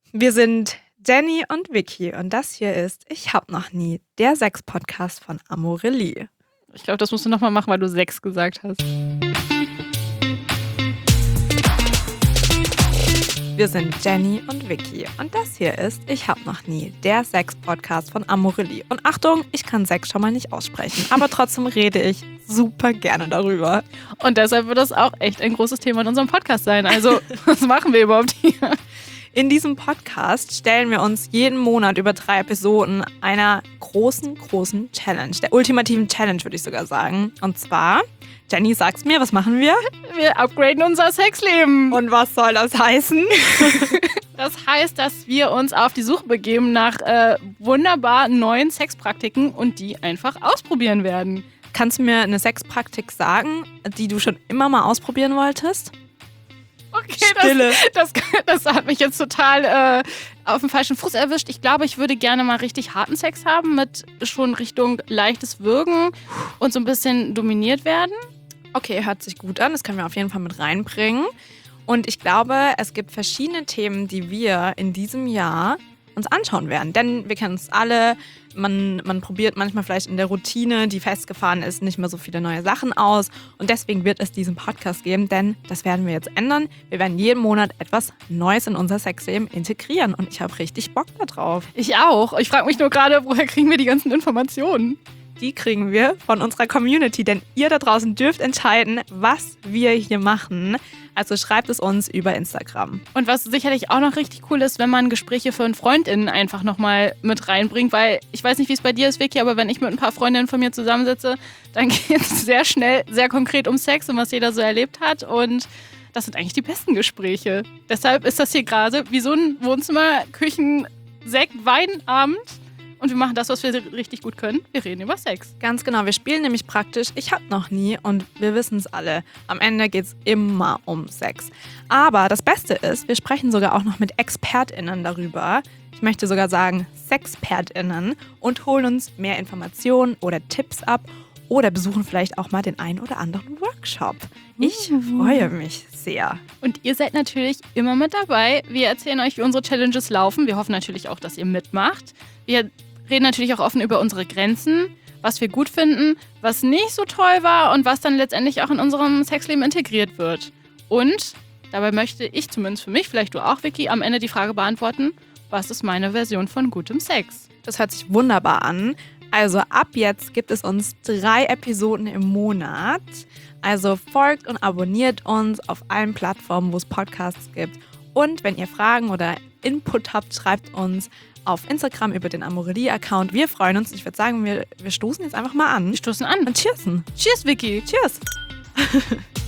Wir sind Jenny und Vicky und das hier ist Ich hab noch nie, der Sex-Podcast von Amorelie. Ich glaube, das musst du nochmal machen, weil du 6 gesagt hast. Wir sind Jenny und Vicky und das hier ist Ich hab noch nie, der Sex-Podcast von Amorelie. Und Achtung, ich kann Sex schon mal nicht aussprechen, aber trotzdem rede ich super gerne darüber. Und deshalb wird das auch echt ein großes Thema in unserem Podcast sein. Also, was machen wir überhaupt hier? In diesem Podcast stellen wir uns jeden Monat über 3 Episoden einer großen Challenge, der ultimativen Challenge, würde ich sogar sagen. Und zwar, Jenny, sag's mir, was machen wir? Wir upgraden unser Sexleben. Und was soll das heißen? Das heißt, dass wir uns auf die Suche begeben nach wunderbar neuen Sexpraktiken und die einfach ausprobieren werden. Kannst du mir eine Sexpraktik sagen, die du schon immer mal ausprobieren wolltest? Okay, Stille. Das hat mich jetzt total auf den falschen Fuß erwischt. Ich glaube, ich würde gerne mal richtig harten Sex haben, mit schon Richtung leichtes Würgen und so ein bisschen dominiert werden. Okay, hört sich gut an. Das können wir auf jeden Fall mit reinbringen. Und ich glaube, es gibt verschiedene Themen, die wir in diesem Jahr uns anschauen werden. Denn wir kennen es alle, man probiert manchmal vielleicht in der Routine, die festgefahren ist, nicht mehr so viele neue Sachen aus. Und deswegen wird es diesen Podcast geben, denn das werden wir jetzt ändern. Wir werden jeden Monat etwas Neues in unser Sexleben integrieren. Und ich habe richtig Bock da drauf. Ich auch. Ich frage mich nur gerade, woher kriegen wir die ganzen Informationen? Die kriegen wir von unserer Community, denn ihr da draußen dürft entscheiden, was wir hier machen. Also schreibt es uns über Instagram. Und was sicherlich auch noch richtig cool ist, wenn man Gespräche von FreundInnen einfach nochmal mit reinbringt, weil ich weiß nicht, wie es bei dir ist, Vicky, aber wenn ich mit ein paar Freundinnen von mir zusammensitze, dann geht es sehr schnell, sehr konkret um Sex und was jeder so erlebt hat und das sind eigentlich die besten Gespräche. Deshalb ist das hier gerade wie so ein Wohnzimmer, Küchen, Sekt, Weinabend. Und wir machen das, was wir richtig gut können. Wir reden über Sex. Ganz genau, wir spielen nämlich praktisch Ich hab noch nie und wir wissen es alle. Am Ende geht es immer um Sex. Aber das Beste ist, wir sprechen sogar auch noch mit ExpertInnen darüber. Ich möchte sogar sagen SexpertInnen und holen uns mehr Informationen oder Tipps ab oder besuchen vielleicht auch mal den einen oder anderen Workshop. Ich freue mich sehr. Und ihr seid natürlich immer mit dabei. Wir erzählen euch, wie unsere Challenges laufen. Wir hoffen natürlich auch, dass ihr mitmacht. Wir reden natürlich auch offen über unsere Grenzen, was wir gut finden, was nicht so toll war und was dann letztendlich auch in unserem Sexleben integriert wird. Und dabei möchte ich zumindest für mich, vielleicht du auch, Vicky, am Ende die Frage beantworten, was ist meine Version von gutem Sex? Das hört sich wunderbar an. Also ab jetzt gibt es uns 3 Episoden im Monat. Also folgt und abonniert uns auf allen Plattformen, wo es Podcasts gibt. Und wenn ihr Fragen oder Input habt, schreibt uns auf Instagram über den Amorelie-Account. Wir freuen uns. Ich würde sagen, wir stoßen jetzt einfach mal an. Wir stoßen an. Und cheersen. Cheers, Vicky. Cheers.